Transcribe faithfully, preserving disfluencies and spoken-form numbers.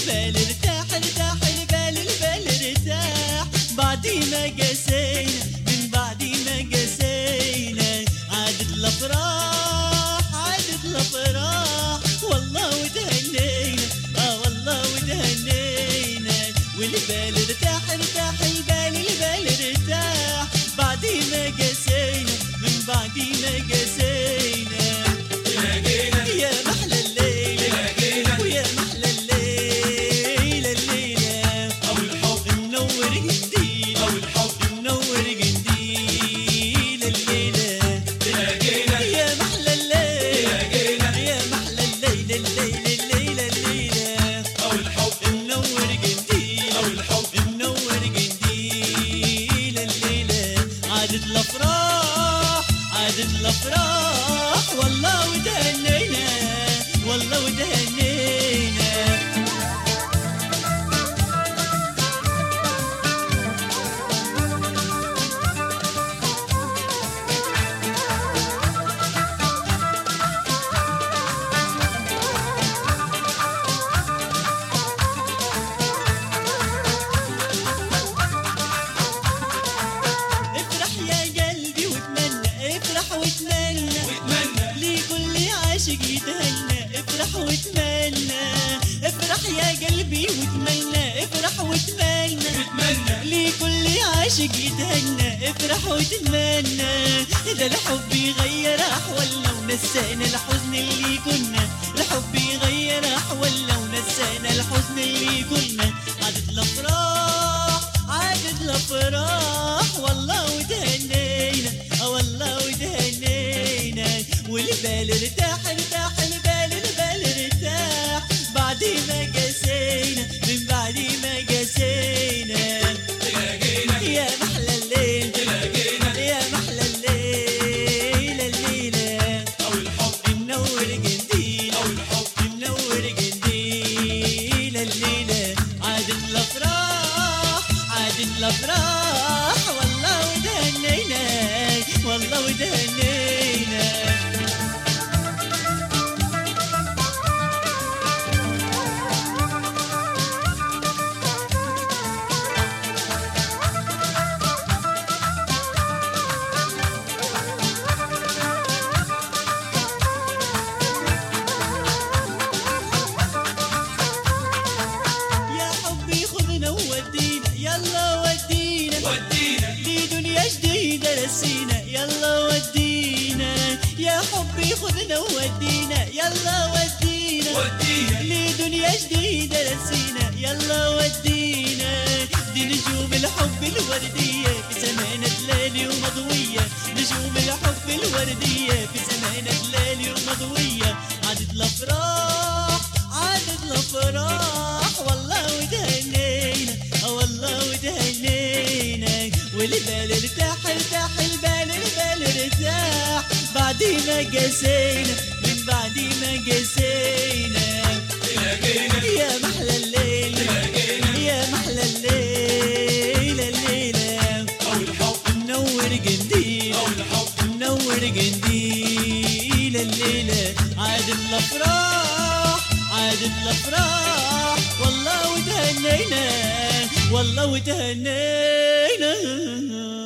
والبال ارتاح ارتاح البال البال ارتاح بعد ما قسينا من بعد ما قسينا عادت الافراح عادت الافراح والله وتهنينا اه والله وتهنينا والبال ارتاح ارتاح البال البال ارتاح بعد ما قسينا من بعد ما قسينا تلاقينا يا محلى الليل تلاقينا ويا محلى الليل الليلة أو الحب منور جديد أو الحب منور جديد الليلة تلاقينا يا محلى الليل تلاقينا يا محلى الليل الليل الليل الليلة أو الحب منور جديد أو الحب منور جديد الليلة عادت الأفراح عادت الأفراح والله وتهنينا والله وتهنينا افرح يا قلبي واتمنى افرح واتمنى واتمنى لكل عاشق يتهنى افرح واتمنى افرح يا قلبي واتمنى افرح واتمنى اتمنى لكل عاشق يتهنى افرح وتتمنى ده الحب يغير احوالنا ونسانا الحزن اللي كنا الحب يغير احوالنا ونسانا الحزن اللي كنا عادت الافراح عادت الافراح والله وتهنينا اه والله وتهنينا والبال ارتاح ارتاح البال البال ارتاح بعد ما قسينا من بعد ما قسينا تلاقينا يا محلى الليل تلاقينا يا محلى الليل الليلة أو الحب منور جديد أو الحب منور جديد الليلة عادت الأفراح عادت الأفراح والله وتهنينا والله وتهنينا يا حبي خذنا وودينا يلا ودينا ودينا لدنيا جديدة رسينا يلا ودينا يا حبي خذنا وودينا يلا ودينا ودينا لدنيا جديدة رسينا يلا ودينا دي نجوم الحب الوردية في سمانة ليلي ومضوية نجوم الحب الوردية في سمانة ليلي ومضوية عادت الأفراح عادت الأفراح والله وتهنينا اه والله وتهنينا والبال ارتاح ارتاح البال البال ارتاح بعد ما قسينا من بعد ما قسينا تلاقينا يا محلى الليل تلاقينا يا محلى الليل الليلة أو الحب منور جديد أو الحب منور جديد الليلة عادت الأفراح عادت الأفراح والله وتهنينا والله وتهنينا